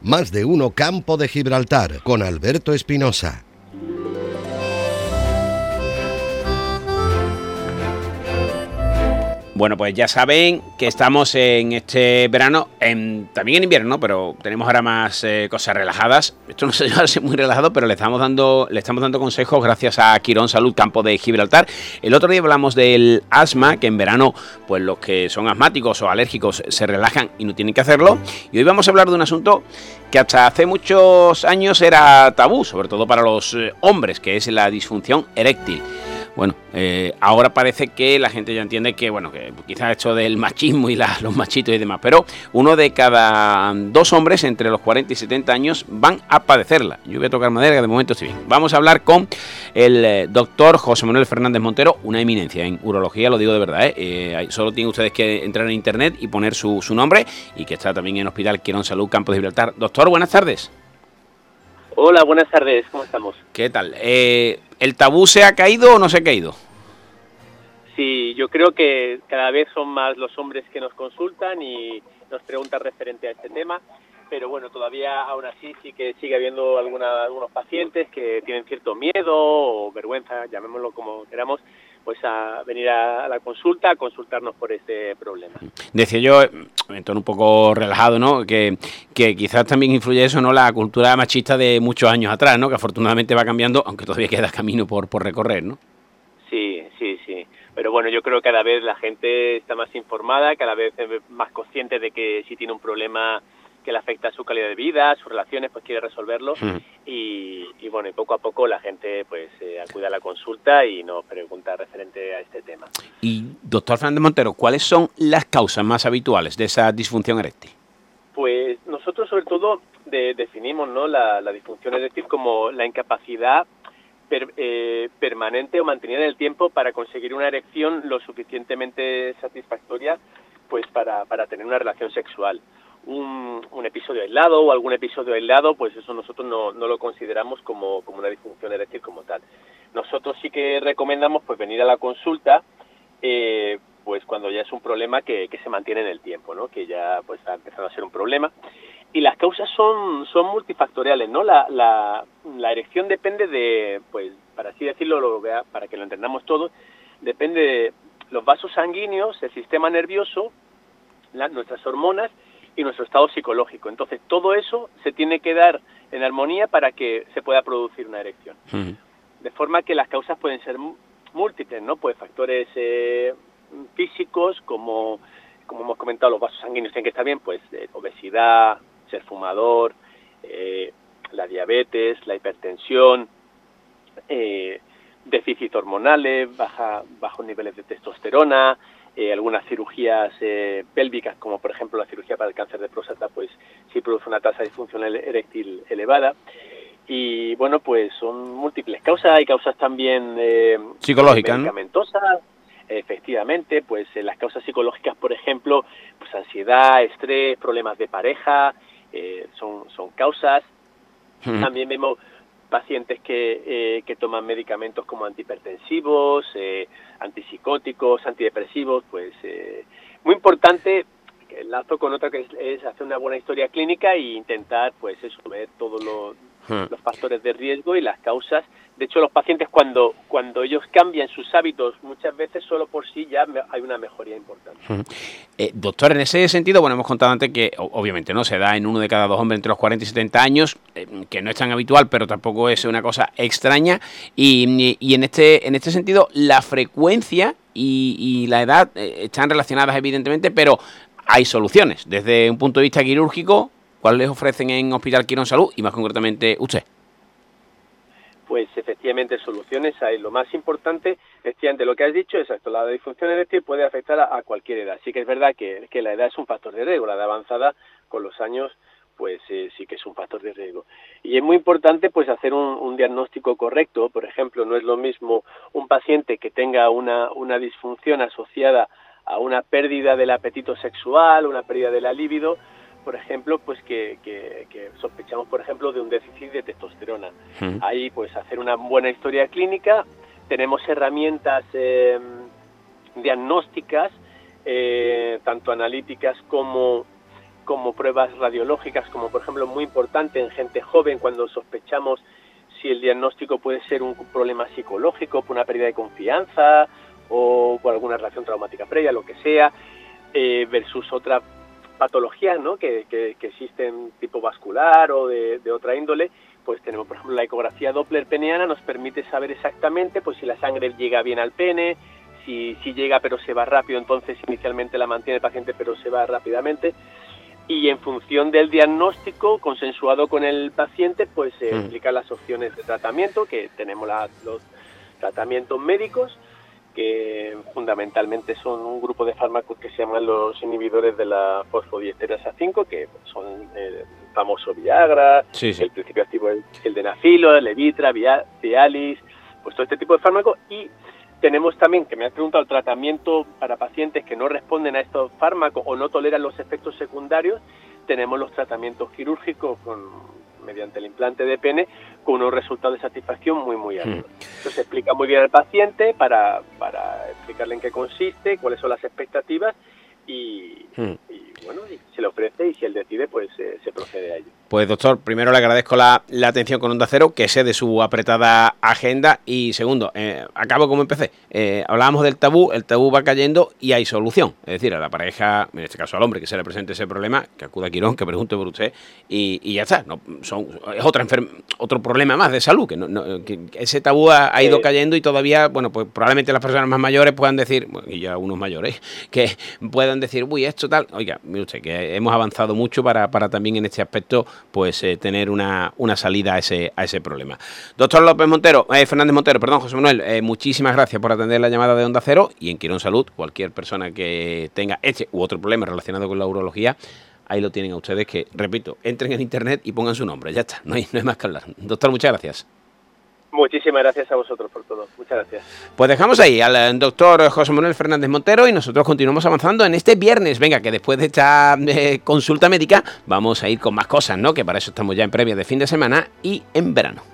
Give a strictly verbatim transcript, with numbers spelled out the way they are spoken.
Más de uno Campo de Gibraltar con Alberto Espinosa. Bueno, pues ya saben que estamos en este verano, en, también en invierno, pero tenemos ahora más eh, cosas relajadas. Esto no se lleva a ser muy relajado, pero le estamos dando le estamos dando consejos gracias a Quirón Salud Campo de Gibraltar. El otro día hablamos del asma, que en verano pues los que son asmáticos o alérgicos se relajan y no tienen que hacerlo. Y hoy vamos a hablar de un asunto que hasta hace muchos años era tabú, sobre todo para los eh, hombres, que es la disfunción eréctil. Bueno, eh, ahora parece que la gente ya entiende que, bueno, que quizás esto del machismo y la, los machitos y demás, pero uno de cada dos hombres entre los cuarenta y setenta años van a padecerla. Yo voy a tocar madera, que de momento estoy bien. Vamos a hablar con el eh, doctor José Manuel Fernández Montero, una eminencia en urología, lo digo de verdad, ¿eh? Eh, solo tienen ustedes que entrar en internet y poner su, su nombre, y que está también en Hospital Quirón Salud Campo de Gibraltar. Doctor, buenas tardes. Hola, buenas tardes, ¿cómo estamos? ¿Qué tal? Eh, ¿El tabú se ha caído o no se ha caído? Sí, yo creo que cada vez son más los hombres que nos consultan y nos preguntan referente a este tema, pero bueno, todavía aún así sí que sigue habiendo alguna, algunos pacientes que tienen cierto miedo o vergüenza, llamémoslo como queramos, pues a venir a la consulta, a consultarnos por este problema. Decía yo, en tono un poco relajado, ¿no?, que, que quizás también influye eso, ¿no?, la cultura machista de muchos años atrás, ¿no?, que afortunadamente va cambiando, aunque todavía queda camino por, por recorrer, ¿no? Sí, sí, sí. Pero bueno, yo creo que cada vez la gente está más informada, cada vez es más consciente de que si tiene un problema que le afecta a su calidad de vida, sus relaciones, pues quiere resolverlo. Mm. Y, y bueno, y poco a poco la gente pues eh, acude a la consulta y nos pregunta referente a este tema. Y doctor Fernández Montero, ¿cuáles son las causas más habituales de esa disfunción eréctil? Pues nosotros sobre todo de, definimos, ¿no?, la, la disfunción eréctil como la incapacidad per, eh, permanente o mantenida en el tiempo para conseguir una erección lo suficientemente satisfactoria pues para, para tener una relación sexual. Un, un episodio aislado o algún episodio aislado, pues eso nosotros no, no lo consideramos como, como una disfunción eréctil como tal. Nosotros sí que recomendamos pues venir a la consulta eh, pues cuando ya es un problema que, que se mantiene en el tiempo, ¿no?, que ya pues ha empezado a ser un problema. Y las causas son, son multifactoriales, ¿no? La, la, la erección depende de, pues para así decirlo, lo, para que lo entendamos todos, depende de los vasos sanguíneos, el sistema nervioso, la, nuestras hormonas y nuestro estado psicológico. Entonces, todo eso se tiene que dar en armonía para que se pueda producir una erección. Uh-huh. De forma que las causas pueden ser múltiples, ¿no? Pues factores eh, físicos, como, como hemos comentado, los vasos sanguíneos tienen que estar bien, pues eh, obesidad, ser fumador, eh, la diabetes, la hipertensión, eh, déficit hormonales, baja, bajos niveles de testosterona, Eh, algunas cirugías eh, pélvicas, como por ejemplo la cirugía para el cáncer de próstata, pues sí produce una tasa de disfunción eréctil elevada. Y bueno, pues son múltiples causas, hay causas también eh, psicológicas, medicamentosas, ¿no? Efectivamente, pues eh, las causas psicológicas, por ejemplo, pues ansiedad, estrés, problemas de pareja, eh, son, son causas. Hmm. También vemos pacientes que, eh, que toman medicamentos como antihipertensivos, eh, antipsicóticos, antidepresivos, pues eh, muy importante, que enlazo con otra que es, es hacer una buena historia clínica e intentar pues eso, ver todos los, hmm. los factores de riesgo y las causas. De hecho, los pacientes cuando, cuando ellos cambian sus hábitos, muchas veces solo por sí ya me, hay una mejoría importante. Hmm. Eh, doctor, en ese sentido, bueno, hemos contado antes que obviamente no se da en uno de cada dos hombres entre los cuarenta y setenta años, eh, que no es tan habitual, pero tampoco es una cosa extraña. Y, y en este en este sentido, la frecuencia y, y la edad eh, están relacionadas evidentemente, pero hay soluciones. Desde un punto de vista quirúrgico, ¿cuáles les ofrecen en Hospital Quirón Salud y más concretamente usted? Pues efectivamente soluciones hay. Lo más importante, efectivamente, lo que has dicho, exacto, la disfunción eréctil puede afectar a, a cualquier edad. Sí que es verdad que, que la edad es un factor de riesgo, la edad avanzada con los años pues eh, sí que es un factor de riesgo. Y es muy importante pues hacer un, un diagnóstico correcto. Por ejemplo, no es lo mismo un paciente que tenga una, una disfunción asociada a una pérdida del apetito sexual, una pérdida de la libido, por ejemplo, pues que, que, que sospechamos, por ejemplo, de un déficit de testosterona. Uh-huh. Ahí, pues, hacer una buena historia clínica, tenemos herramientas eh, diagnósticas, eh, tanto analíticas como como pruebas radiológicas, como por ejemplo muy importante en gente joven cuando sospechamos si el diagnóstico puede ser un problema psicológico, por una pérdida de confianza o por alguna reacción traumática previa, lo que sea, eh, versus otras patologías, ¿no?, que, que, que existen tipo vascular o de, de otra índole. Pues tenemos, por ejemplo, la ecografía Doppler peniana, nos permite saber exactamente pues si la sangre llega bien al pene, si, si llega pero se va rápido, entonces inicialmente la mantiene el paciente pero se va rápidamente. Y en función del diagnóstico consensuado con el paciente, pues se eh, explican las opciones de tratamiento, que tenemos la, los tratamientos médicos, que fundamentalmente son un grupo de fármacos que se llaman los inhibidores de la fosfodiesterasa cinco, que son el famoso Viagra, sí, sí. el principio activo el, el Denafilo, el Levitra, Cialis, pues todo este tipo de fármacos. Y tenemos también, que me has preguntado, el tratamiento para pacientes que no responden a estos fármacos o no toleran los efectos secundarios. Tenemos los tratamientos quirúrgicos con, mediante el implante de pene, con unos resultados de satisfacción muy, muy altos. Mm. Entonces se explica muy bien al paciente para, para explicarle en qué consiste, cuáles son las expectativas y, mm. y bueno, y se le ofrece, y si él decide, pues eh, se procede a ello. Pues doctor, primero le agradezco la, la atención con Onda Cero, que sé de su apretada agenda, y segundo, eh, acabo como empecé, eh, hablábamos del tabú, el tabú va cayendo y hay solución, es decir, a la pareja, en este caso al hombre que se le presente ese problema, que acuda a Quirón, que pregunte por usted y, y ya está, no, son, es otra enferme, otro problema más de salud, que, no, no, que ese tabú ha, ha ido eh, cayendo y todavía, bueno, pues probablemente las personas más mayores puedan decir, bueno, y ya unos mayores, que puedan decir, uy, esto tal, oiga, mire usted, que hemos avanzado mucho para, para también en este aspecto pues eh, tener una, una salida a ese, a ese problema. Doctor López Montero, eh, Fernández Montero, perdón, José Manuel, eh, muchísimas gracias por atender la llamada de Onda Cero, y en Quirón Salud, cualquier persona que tenga este u otro problema relacionado con la urología, ahí lo tienen a ustedes, que, repito, entren en internet y pongan su nombre, ya está, no hay, no hay más que hablar. Doctor, muchas gracias. Muchísimas gracias a vosotros por todo. Muchas gracias. Pues dejamos ahí al doctor José Manuel Fernández Montero y nosotros continuamos avanzando en este viernes. Venga, que después de esta eh, consulta médica vamos a ir con más cosas, ¿no? Que para eso estamos ya en previa de fin de semana y en verano.